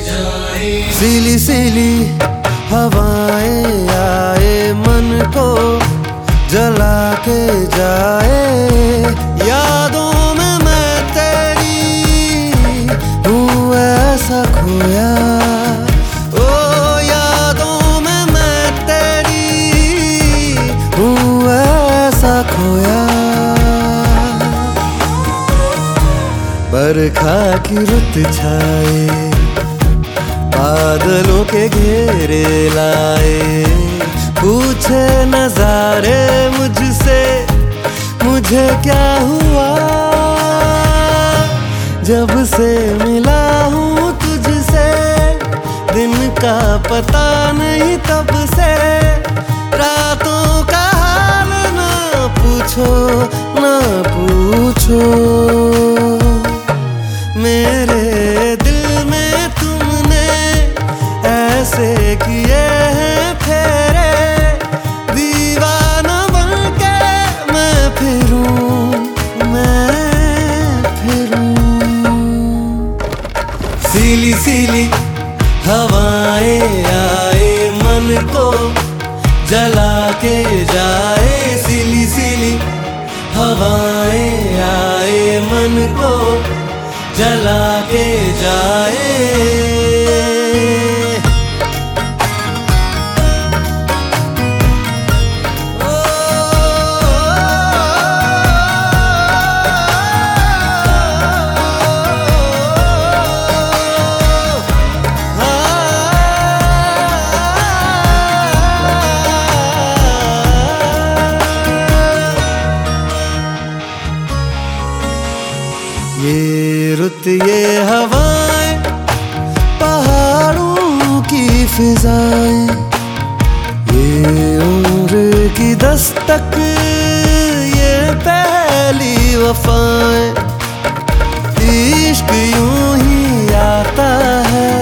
सीली सीली हवाएं आए, मन को जला के जाए। यादों में मैं तेरी हूँ ऐसा खोया, ओ यादों में मैं तेरी हूँ ऐसा खोया। बरखा की रुत छाए, बादलों के घेरे लाए, पूछे नजारे मुझसे मुझे क्या हुआ। जब से मिला हूँ तुझसे, दिन का पता नहीं तब से। रातों का हाल ना पूछो ना पूछो, मेरे दिल में तुमने ऐसे किए हैं फेरे। दीवाना बनके मैं फिरूं, मैं फिरूं। सीली सीली हवाएं आए, मन को जला के जाए। सीली सीली हवाएं आए, मन को जला के जाए। ये रुत ये हवाएं, पहाड़ों की फिजाएं, ये उम्र की दस्तक, ये पहली वफाएं। इश्क यूं ही आता है,